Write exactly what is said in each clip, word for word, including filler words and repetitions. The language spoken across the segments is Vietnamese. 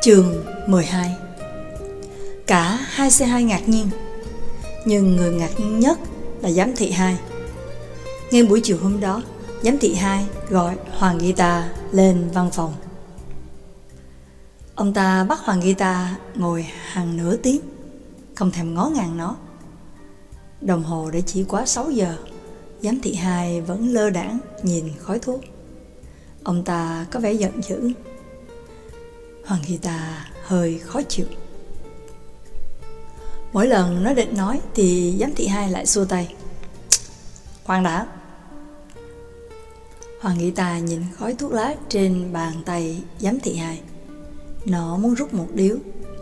Chương mười hai. Cả hai xê hai ngạc nhiên, nhưng người ngạc nhiên nhất là giám thị hai. Ngay buổi chiều hôm đó, giám thị hai gọi Hoàng Gita lên văn phòng. Ông ta bắt Hoàng Gita ngồi hàng nửa tiếng, không thèm ngó ngàng nó. Đồng hồ đã chỉ quá sáu giờ, giám thị hai vẫn lơ đãng nhìn khói thuốc. Ông ta có vẻ giận dữ. Hoàng Gita hơi khó chịu. Mỗi lần nó định nói thì giám thị hai lại xua tay. Khoan đã. Hoàng Gita nhìn khói thuốc lá trên bàn tay giám thị hai. Nó muốn rút một điếu.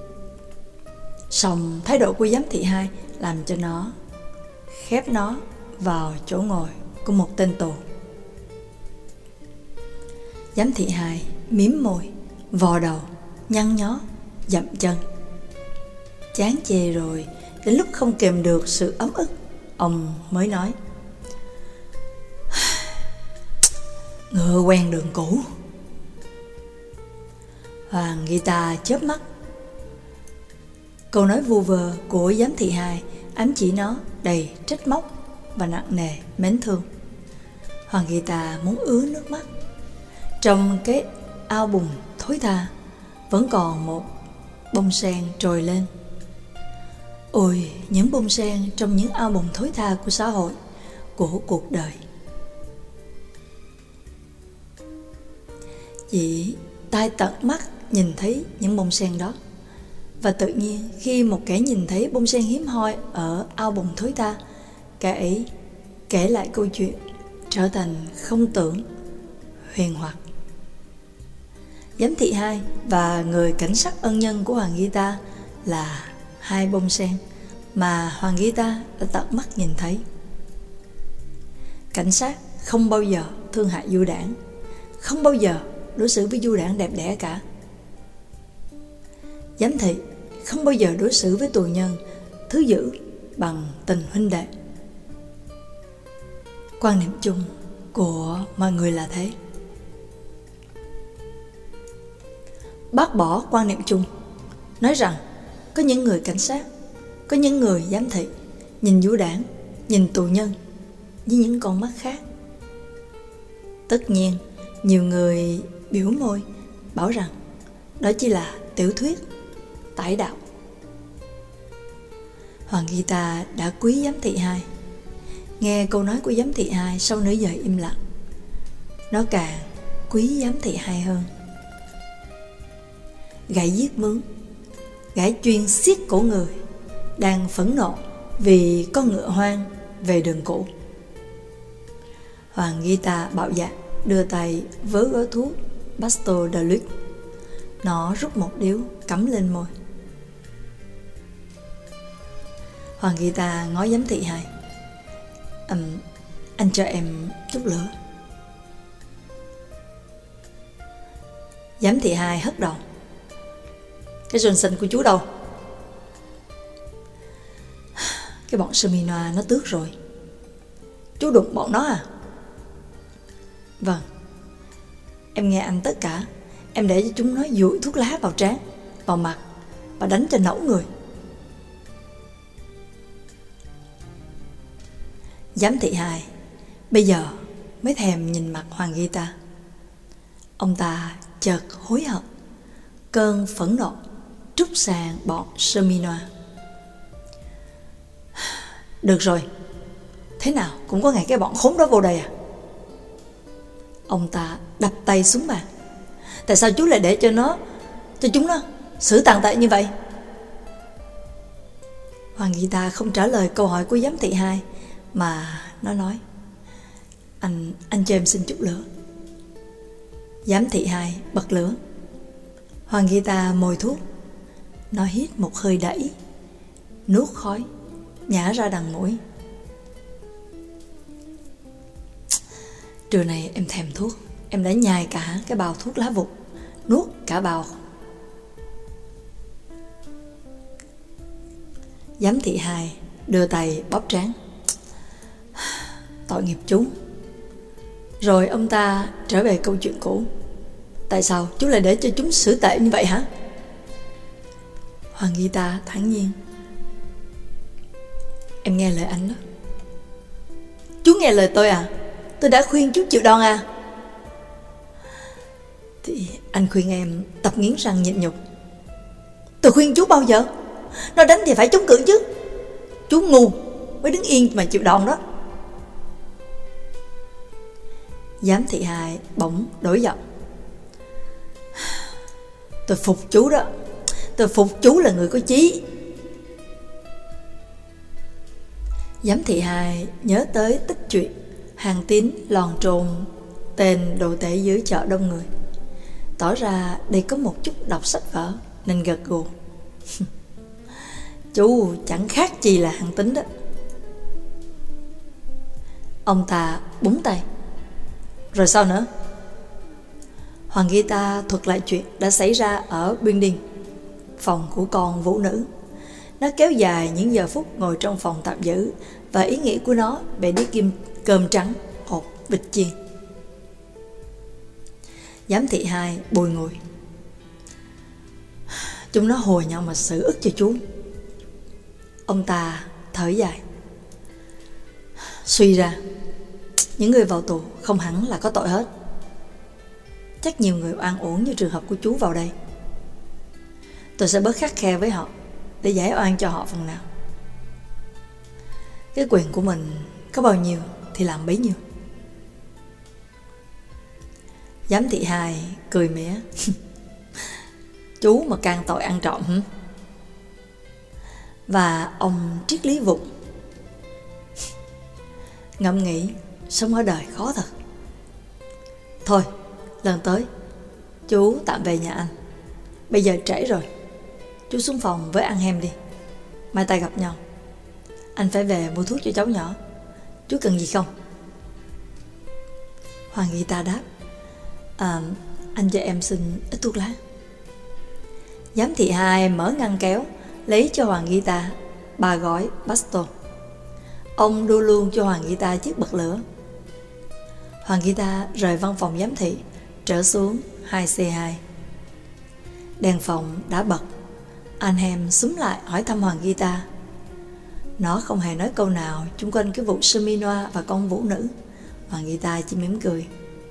Song thái độ của giám thị hai làm cho nó khép nó vào chỗ ngồi của một tên tù. Giám thị hai mím môi, vò đầu, nhăn nhó, dậm chân. Chán chê rồi, đến lúc không kềm được sự ấm ức, ông mới nói: Ngựa quen đường cũ. Hoàng Gita chớp mắt. Câu nói vu vơ của giám thị hai ám chỉ nó đầy trách móc và nặng nề mến thương. Hoàng Gita muốn ứa nước mắt. Trong cái ao bùn thối tha vẫn còn một bông sen trồi lên. Ôi, những bông sen trong những ao bùn thối tha của xã hội, của cuộc đời. Chỉ tai tận mắt nhìn thấy những bông sen đó. Và tự nhiên khi một kẻ nhìn thấy bông sen hiếm hoi ở ao bùn thối tha, kẻ ấy kể lại câu chuyện trở thành không tưởng, huyền hoặc. Giám thị hai và người cảnh sát ân nhân của Hoàng Gita là hai bông sen mà Hoàng Gita đã tận mắt nhìn thấy. Cảnh sát không bao giờ thương hại du đảng, không bao giờ đối xử với du đảng đẹp đẽ cả. Giám thị không bao giờ đối xử với tù nhân thứ dữ bằng tình huynh đệ. Quan niệm chung của mọi người là thế. Bác bỏ quan niệm chung, nói rằng có những người cảnh sát, có những người giám thị nhìn du đảng, nhìn tù nhân với những con mắt khác. Tất nhiên, nhiều người biểu môi bảo rằng đó chỉ là tiểu thuyết, tải đạo. Hoàng Gita đã quý giám thị hai. Nghe câu nói của giám thị hai sau nửa giờ im lặng, nó càng quý giám thị hai hơn. Gã giết mướn, gã chuyên xiết cổ người, đang phẫn nộ vì con ngựa hoang về đường cũ. Hoàng Gita bạo dạn đưa tay vớ gói thuốc Pasteur de Luxe. Nó rút một điếu cắm lên môi. Hoàng Gita ngó giám thị hai. um, Anh cho em chút lửa. Giám thị hai hất đầu. Cái Johnson của chú đâu? Cái bọn Seminoa nó tước rồi. Chú đụng bọn nó à? Vâng. Em nghe anh tất cả. Em để cho chúng nó dụi thuốc lá vào trán, vào mặt và đánh cho nẫu người. Giám thị hai bây giờ mới thèm nhìn mặt Hoàng Gita. Ông ta chợt hối hận. Cơn phẫn nộ trút sang bọn Seminoa. Được rồi, thế nào cũng có ngày cái bọn khốn đó vô đây à? Ông ta đập tay xuống bàn. Tại sao chú lại để cho nó Cho chúng nó xử tàn tệ như vậy? Hoàng Gita không trả lời câu hỏi của giám thị hai, mà nó nói: Anh anh cho em xin chút lửa. Giám thị hai bật lửa. Hoàng Gita mồi thuốc. Nó hít một hơi đẩy, nuốt khói, nhả ra đằng mũi. Trưa nay em thèm thuốc. Em đã nhai cả cái bao thuốc lá vụt, nuốt cả bao. Giám thị hai đưa tay bóp trán. Tội nghiệp chú. Rồi ông ta trở về câu chuyện cũ. Tại sao chú lại để cho chúng xử tệ như vậy hả? Hoàng Gita thản nhiên: Em nghe lời anh đó. Chú nghe lời tôi à? Tôi đã khuyên chú chịu đòn à? Thì anh khuyên em tập nghiến răng nhịn nhục. Tôi khuyên chú bao giờ? Nó đánh thì phải chống cự chứ. Chú ngu mới đứng yên mà chịu đòn đó. Giám thị hai bỗng đổi giọng: Tôi phục chú đó. Tôi phục chú là người có chí. Giám thị hai nhớ tới tích chuyện hàng tín lòn trồn tên đồ tể dưới chợ đông người, tỏ ra đây có một chút đọc sách vở nên gật gù. Chú chẳng khác gì là hàng tín đó. Ông ta búng tay: Rồi sao nữa? Hoàng Gita thuật lại chuyện đã xảy ra ở building, phòng của con vũ nữ. Nó kéo dài những giờ phút ngồi trong phòng tạm giữ và ý nghĩ của nó về đĩa kim cơm trắng hột vịt chiên. Giám thị hai bùi ngùi: Chúng nó hồi nhau mà xử ức cho chú. Ông ta thở dài: Suy ra những người vào tù không hẳn là có tội hết. Chắc nhiều người oan uổng như trường hợp của chú vào đây. Tôi sẽ bớt khắt khe với họ để giải oan cho họ phần nào. Cái quyền của mình có bao nhiêu thì làm bấy nhiêu. Giám thị hai cười mỉa: Chú mà can tội ăn trộm hả? Và ông triết lý vụng: Ngẫm nghĩ sống ở đời khó thật. Thôi, lần tới chú tạm về nhà anh. Bây giờ trễ rồi. Chú xuống phòng với ăn hem đi. Mai ta gặp nhau. Anh phải về mua thuốc cho cháu nhỏ. Chú cần gì không? Hoàng Gita đáp: À, anh cho em xin ít thuốc lá. Giám thị hai mở ngăn kéo, lấy cho Hoàng Gita ba gói Basto. Ông đưa luôn cho Hoàng Gita chiếc bật lửa. Hoàng Gita rời văn phòng giám thị, trở xuống hai C hai. Đèn phòng đã bật. Anhem xúm lại hỏi thăm Hoàng Gita. Nó không hề nói câu nào chung quanh cái vụ semi noir và con vũ nữ. Hoàng Gita chỉ mỉm cười: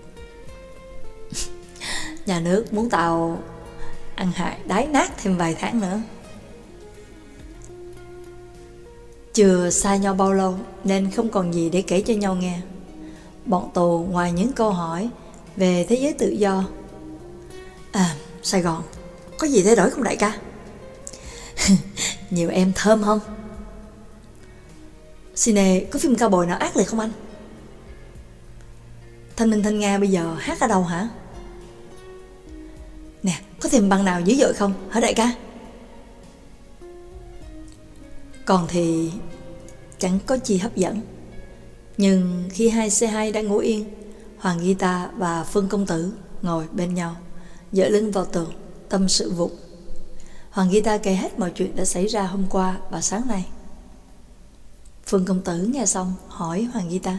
Nhà nước muốn tao ăn hại đái nát thêm vài tháng nữa. Chưa xa nhau bao lâu nên không còn gì để kể cho nhau nghe. Bọn tù ngoài những câu hỏi về thế giới tự do: À, Sài Gòn có gì thay đổi không đại ca? Nhiều em thơm không? Cine có phim cao bồi nào ác liệt không anh? Thanh Minh Thanh Nga bây giờ hát ở đâu hả? Nè, có thêm băng nào dữ dội không hả đại ca? Còn thì chẳng có chi hấp dẫn. Nhưng khi hai C hai đã ngủ yên, Hoàng Gita và Phương Công Tử ngồi bên nhau, dựa lưng vào tường, tâm sự vụng. Hoàng Gita kể hết mọi chuyện đã xảy ra hôm qua và sáng nay. Phương Công Tử nghe xong hỏi Hoàng Gita: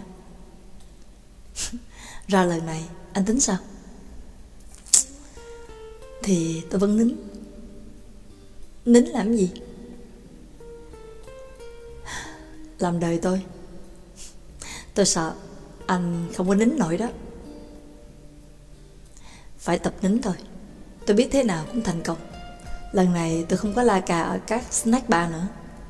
Ra lần này anh tính sao? Thì tôi vẫn nín. Nín làm gì? Làm đời tôi. Tôi sợ anh không có nín nổi đó. Phải tập nín thôi. Tôi biết thế nào cũng thành công. Lần này tôi không có la cà ở các snack bar nữa.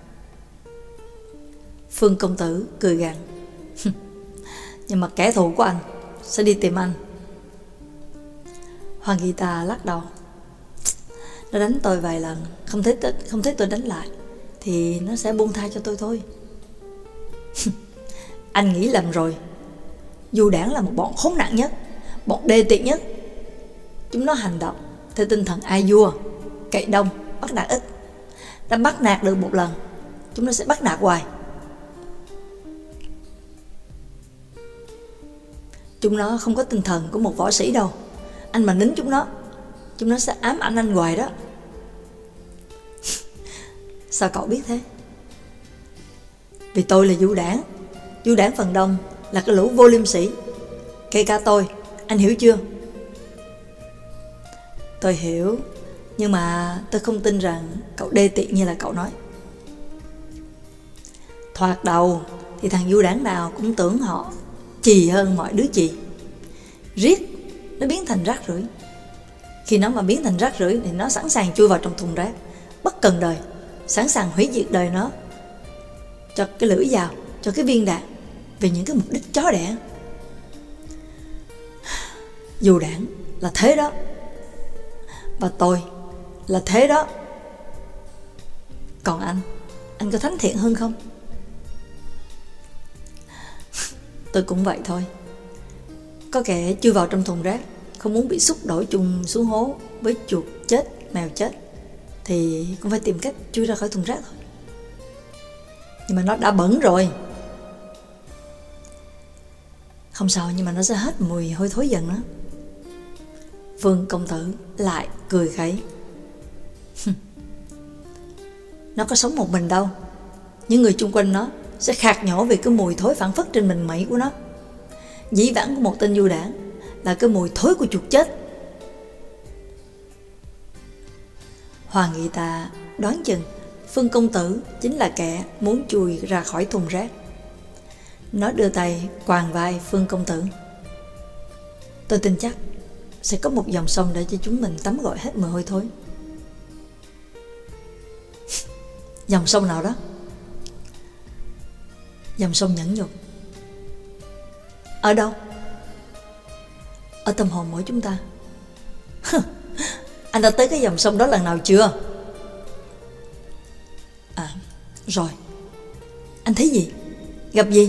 Phương Công Tử cười gằn: Nhưng mà kẻ thù của anh sẽ đi tìm anh. Hoàng Gita lắc đầu: Nó đánh tôi vài lần, Không thấy, không thấy tôi đánh lại thì nó sẽ buông tha cho tôi thôi. Anh nghĩ lầm rồi. Du đảng là một bọn khốn nạn nhất, bọn đê tiện nhất. Chúng nó hành động theo tinh thần ai vua, cậy đông, bắt nạt ít. Đã bắt nạt được một lần, chúng nó sẽ bắt nạt hoài. Chúng nó không có tinh thần của một võ sĩ đâu. Anh mà nín chúng nó, chúng nó sẽ ám ảnh anh hoài đó. Sao cậu biết thế? Vì tôi là du đảng. Du đảng phần đông là cái lũ vô liêm sĩ, kể cả tôi. Anh hiểu chưa? Tôi hiểu. Nhưng mà tôi không tin rằng cậu đê tiện như là cậu nói. Thoạt đầu thì thằng du đảng nào cũng tưởng họ chì hơn mọi đứa chì. Riết nó biến thành rác rưởi. Khi nó mà biến thành rác rưởi thì nó sẵn sàng chui vào trong thùng rác, bất cần đời, sẵn sàng hủy diệt đời nó cho cái lưỡi dao, cho cái viên đạn, vì những cái mục đích chó đẻ. Du đảng là thế đó, và tôi là thế đó. Còn anh, anh có thánh thiện hơn không? Tôi cũng vậy thôi. Có kẻ chui vào trong thùng rác, không muốn bị xúc đổi chung xuống hố với chuột chết, mèo chết, thì cũng phải tìm cách chui ra khỏi thùng rác thôi. Nhưng mà nó đã bẩn rồi. Không sao, nhưng mà nó sẽ hết mùi hôi thối dần đó. Vương công tử lại cười khẩy. Nó có sống một mình đâu. Những người chung quanh nó sẽ khạc nhổ vì cái mùi thối phảng phất trên mình mẩy của nó. Dĩ vãng của một tên du đảng là cái mùi thối của chuột chết. Hoàng Nghị Ta đoán chừng Phương công tử chính là kẻ muốn chui ra khỏi thùng rác. Nó đưa tay quàng vai Phương công tử. Tôi tin chắc sẽ có một dòng sông để cho chúng mình tắm gội hết mùi hôi thối. Dòng sông nào đó? Dòng sông nhẫn nhục. Ở đâu? Ở tâm hồn mỗi chúng ta. Anh đã tới cái dòng sông đó lần nào chưa? À, rồi. Anh thấy gì? Gặp gì?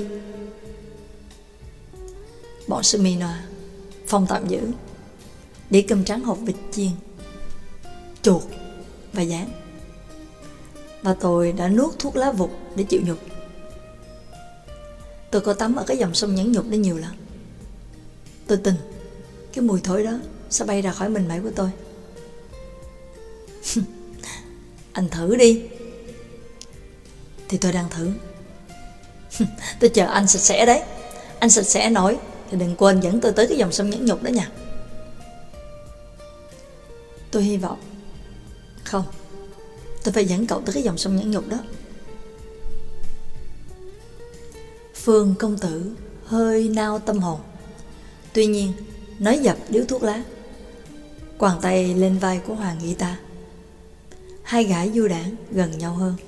Bọn Semina, phòng tạm giữ, đĩa cơm trắng hộp vịt chiên, chuột và gián. Và tôi đã nuốt thuốc lá vụt để chịu nhục. Tôi có tắm ở cái dòng sông nhẫn nhục đó nhiều lắm. Tôi tin cái mùi thối đó sẽ bay ra khỏi mình mẩy của tôi. Anh thử đi. Thì tôi đang thử. Tôi chờ anh sạch sẽ đấy. Anh sạch sẽ nổi thì đừng quên dẫn tôi tới cái dòng sông nhẫn nhục đó nha. Tôi hy vọng. Không, tôi phải dẫn cậu tới cái dòng sông nhẫn nhục đó. Phương công tử hơi nao tâm hồn. Tuy nhiên nói dập điếu thuốc lá, quàng tay lên vai của Hoàng Nghị Ta. Hai gã du đảng gần nhau hơn.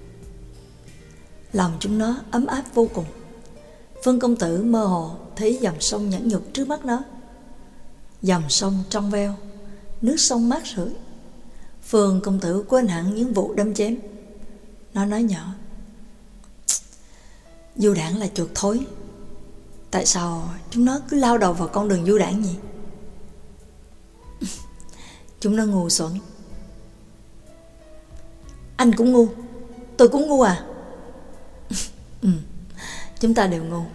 Lòng chúng nó ấm áp vô cùng. Phương công tử mơ hồ thấy dòng sông nhẫn nhục trước mắt nó. Dòng sông trong veo, nước sông mát rượi. Phương công tử quên hẳn những vụ đâm chém. Nó nói nhỏ: du đảng là chuột thối. Tại sao chúng nó cứ lao đầu vào con đường du đảng nhỉ? Chúng nó ngu xuẩn. Anh cũng ngu. Tôi cũng ngu à? Ừ, chúng ta đều ngu.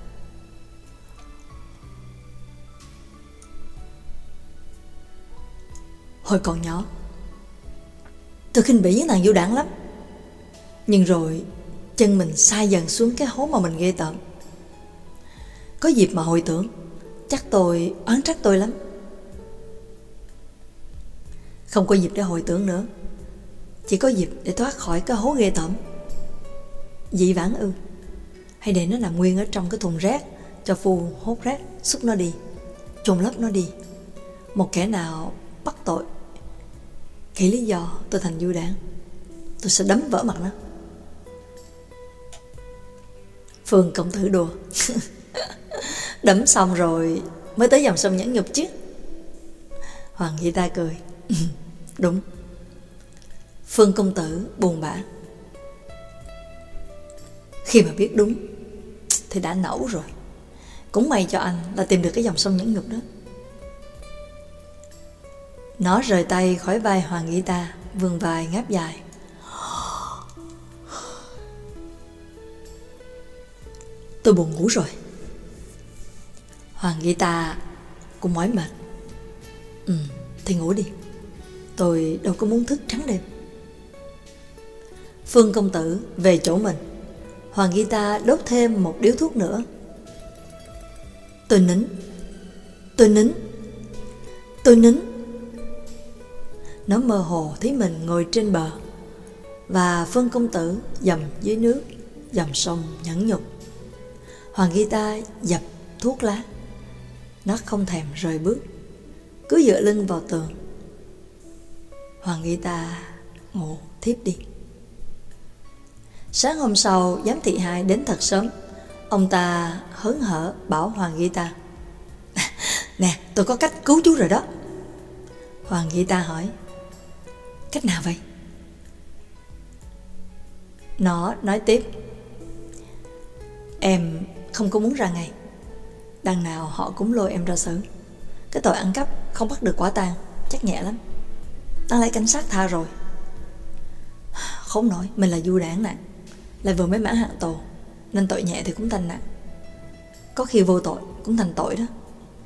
Hồi còn nhỏ, tôi khinh bỉ những thằng du đảng lắm. Nhưng rồi chân mình sai dần xuống cái hố mà mình ghê tởm. Có dịp mà hồi tưởng, chắc tôi oán trách tôi lắm. Không có dịp để hồi tưởng nữa, chỉ có dịp để thoát khỏi cái hố ghê tởm. Dị vãng ư? Hay để nó nằm nguyên ở trong cái thùng rác, cho phu hốt rác xúc nó đi, chôn lấp nó đi. Một kẻ nào bắt tội kể lý do tôi thành du đảng, tôi sẽ đấm vỡ mặt nó. Phương công tử đùa. Đấm xong rồi mới tới dòng sông nhẫn nhục chứ. Hoàng Nghị Ta cười. Đúng. Phương công tử buồn bã. Khi mà biết đúng thì đã nẫu rồi. Cũng may cho anh là tìm được cái dòng sông nhẫn nhục đó. Nó rời tay khỏi vai Hoàng Nghị Ta, vươn vai ngáp dài. Tôi buồn ngủ rồi. Hoàng Nghị Ta cũng mỏi mệt. Ừ, thì ngủ đi. Tôi đâu có muốn thức trắng đêm. Phương công tử về chỗ mình. Hoàng Nghị Ta đốt thêm một điếu thuốc nữa. Tôi nín. Tôi nín. Tôi nín. Nó mơ hồ thấy mình ngồi trên bờ, và Phương công tử dầm dưới nước, dòng sông nhẫn nhục. Hoàng Gita dập thuốc lá. Nó không thèm rời bước, cứ dựa lưng vào tường. Hoàng Gita ngủ thiếp đi. Sáng hôm sau, giám thị hai đến thật sớm. Ông ta hớn hở bảo Hoàng Gita: "Nè, tôi có cách cứu chú rồi đó." Hoàng Gita hỏi: "Cách nào vậy?" Nó nói tiếp: "Em không có muốn ra ngay. Đằng nào họ cũng lôi em ra xử. Cái tội ăn cắp không bắt được quả tang chắc nhẹ lắm. Đáng lẽ cảnh sát tha rồi. Khốn nổi, mình là du đảng nè, lại vừa mới mãn hạn tù, nên tội nhẹ thì cũng thành nặng. Có khi vô tội cũng thành tội đó."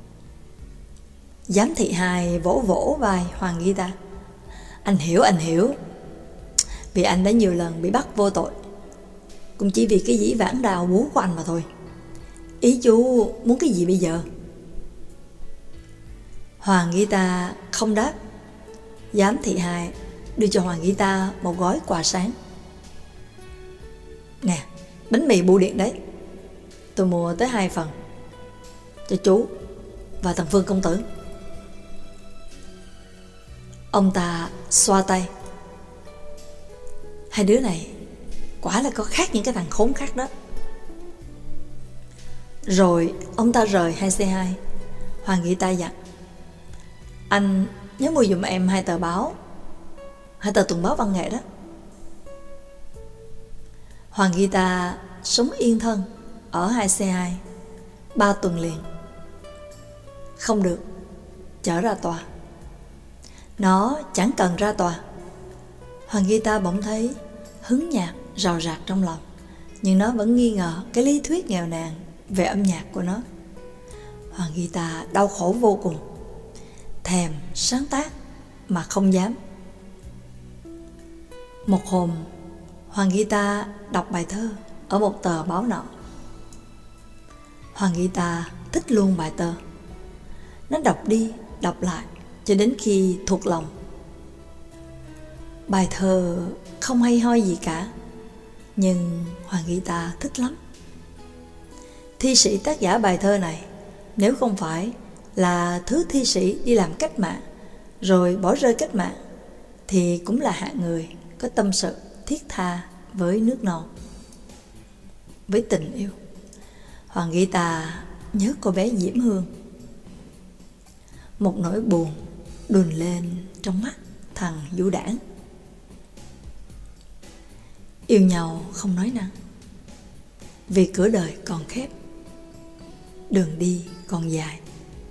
Giám thị hai vỗ vỗ vai Hoàng Gita: "Anh hiểu, anh hiểu. Vì anh đã nhiều lần bị bắt vô tội, cũng chỉ vì cái dĩ vãng đào búa của anh mà thôi. Ý chú muốn cái gì bây giờ?" Hoàng Gita không đáp. Giám thị hai đưa cho Hoàng Gita một gói quà sáng. "Nè, bánh mì bưu điện đấy. Tôi mua tới hai phần, cho chú và thằng Phương công tử." Ông ta xoa tay: "Hai đứa này quả là có khác những cái thằng khốn khác đó." Rồi ông ta rời hai xe hai. Hoàng Gita dặn: "Anh nhớ mua giùm em hai tờ báo, hai tờ tuần báo văn nghệ đó." Hoàng Gita sống yên thân ở hai xe hai ba tuần liền. Không được, chở ra tòa. Nó chẳng cần ra tòa. Hoàng Gita bỗng thấy hứng nhạc rào rạc trong lòng, nhưng nó vẫn nghi ngờ cái lý thuyết nghèo nàn về âm nhạc của nó. Hoàng Gita đau khổ vô cùng, thèm sáng tác mà không dám. Một hôm, Hoàng Gita đọc bài thơ ở một tờ báo nọ. Hoàng Gita thích luôn bài thơ. Nó đọc đi đọc lại cho đến khi thuộc lòng. Bài thơ không hay ho gì cả, nhưng Hoàng Gita thích lắm. Thi sĩ tác giả bài thơ này, nếu không phải là thứ thi sĩ đi làm cách mạng rồi bỏ rơi cách mạng, thì cũng là hạng người có tâm sự thiết tha với nước non, với tình yêu. Hoàng Gita nhớ cô bé Diễm Hương. Một nỗi buồn đùn lên trong mắt thằng du đảng. Yêu nhau không nói năng, vì cửa đời còn khép, đường đi còn dài.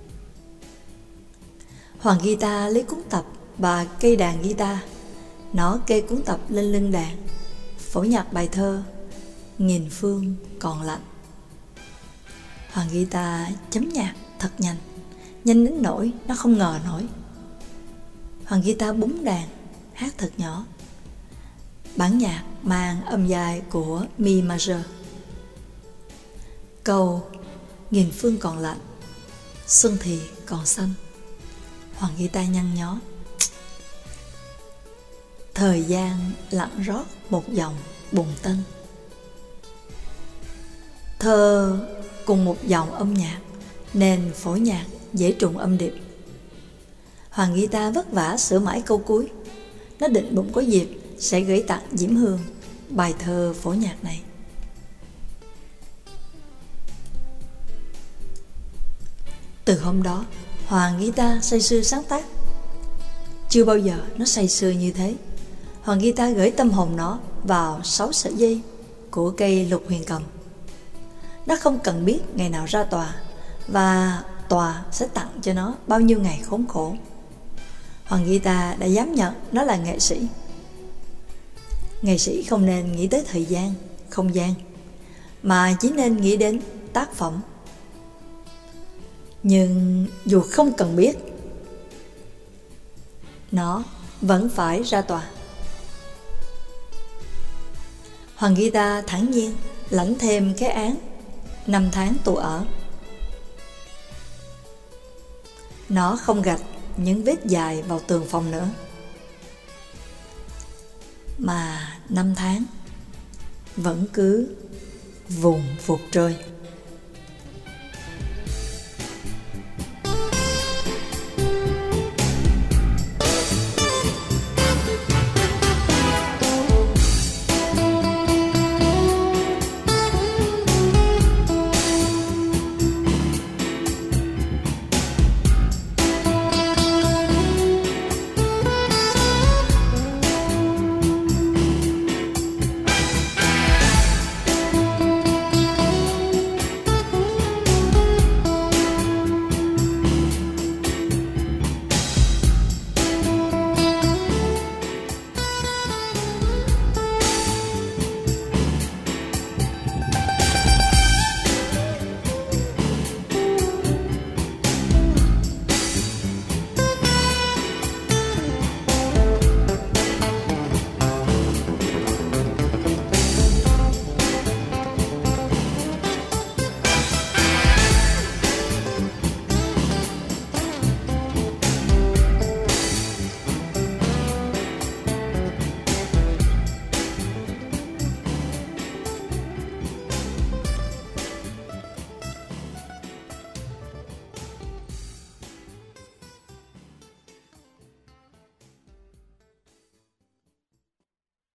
Hoàng Gita lấy cuốn tập và cây đàn guitar. Nó kê cuốn tập lên lưng đàn, phổ nhạc bài thơ Nghìn phương còn lạnh. Hoàng Gita chấm nhạc thật nhanh, nhanh đến nỗi nó không ngờ nổi. Hoàng Gita búng đàn, hát thật nhỏ. Bản nhạc mang âm dài của mi major. Câu nghìn phương còn lạnh, xuân thì còn xanh. Hoàng Gita nhăn nhó. Thời gian lặng rót một dòng bùng tân. Thơ cùng một dòng âm nhạc nên phổ nhạc dễ trùng âm điệu. Hoàng Gita vất vả sửa mãi câu cuối. Nó định bụng có dịp sẽ gửi tặng Diễm Hương bài thơ phổ nhạc này. Từ hôm đó, Hoàng Gita say sưa sáng tác. Chưa bao giờ nó say sưa như thế. Hoàng Gita gửi tâm hồn nó vào sáu sợi dây của cây lục huyền cầm. Nó không cần biết ngày nào ra tòa và tòa sẽ tặng cho nó bao nhiêu ngày khốn khổ. Hoàng Gita đã dám nhận nó là nghệ sĩ. Nghệ sĩ không nên nghĩ tới thời gian, không gian, mà chỉ nên nghĩ đến tác phẩm. Nhưng dù không cần biết, nó vẫn phải ra tòa. Hoàng Gita thản nhiên lãnh thêm cái án năm tháng tù ở. Nó không gạch những vết dài vào tường phòng nữa. mà năm tháng vẫn cứ vùn vụt trôi.